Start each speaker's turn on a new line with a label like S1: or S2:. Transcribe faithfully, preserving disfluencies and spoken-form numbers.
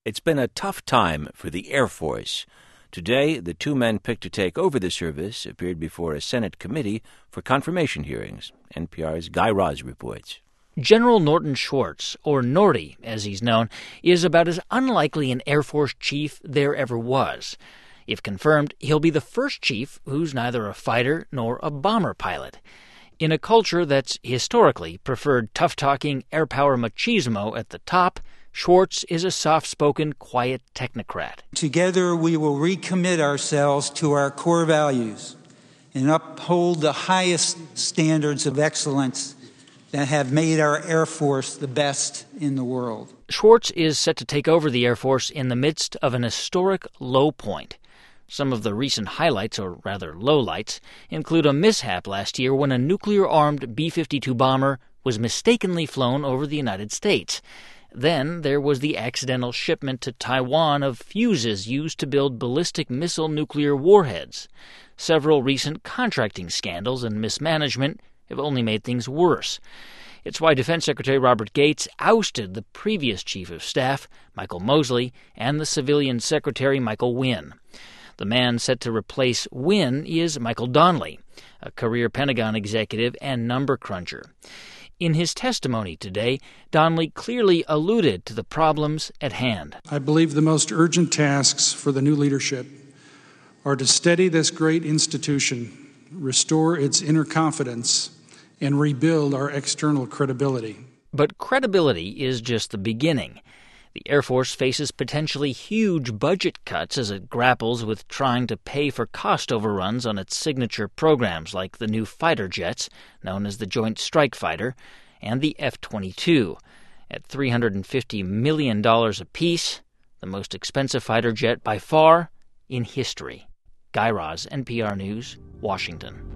S1: It's been a tough time for the Air Force. Today, the two men picked to take over the service appeared before a Senate committee for confirmation hearings. N P R's Guy Raz reports.
S2: General Norton Schwartz, or Norty as he's known, is about as unlikely an Air Force chief there ever was. If confirmed, he'll be the first chief who's neither a fighter nor a bomber pilot. In a culture that's historically preferred tough-talking air power machismo at the top, Schwartz is a soft-spoken, quiet technocrat.
S3: Together we will recommit ourselves to our core values and uphold the highest standards of excellence that have made our Air Force the best in the world.
S2: Schwartz is set to take over the Air Force in the midst of an historic low point. Some of the recent highlights, or rather lowlights, include a mishap last year when a nuclear-armed B fifty-two bomber was mistakenly flown over the United States. Then there was the accidental shipment to Taiwan of fuses used to build ballistic missile nuclear warheads. Several recent contracting scandals and mismanagement have only made things worse. It's why Defense Secretary Robert Gates ousted the previous Chief of Staff, Michael Mosley, and the Civilian Secretary, Michael Wynn. The man set to replace Wynn is Michael Donnelly, a career Pentagon executive and number cruncher. In his testimony today, Donnelly clearly alluded to the problems at hand.
S4: I believe the most urgent tasks for the new leadership are to steady this great institution, restore its inner confidence, and rebuild our external credibility.
S2: But credibility is just the beginning. The Air Force faces potentially huge budget cuts as it grapples with trying to pay for cost overruns on its signature programs like the new fighter jets, known as the Joint Strike Fighter, and the F twenty-two. At three hundred fifty million dollars apiece, the most expensive fighter jet by far in history. Guy Raz, N P R News, Washington.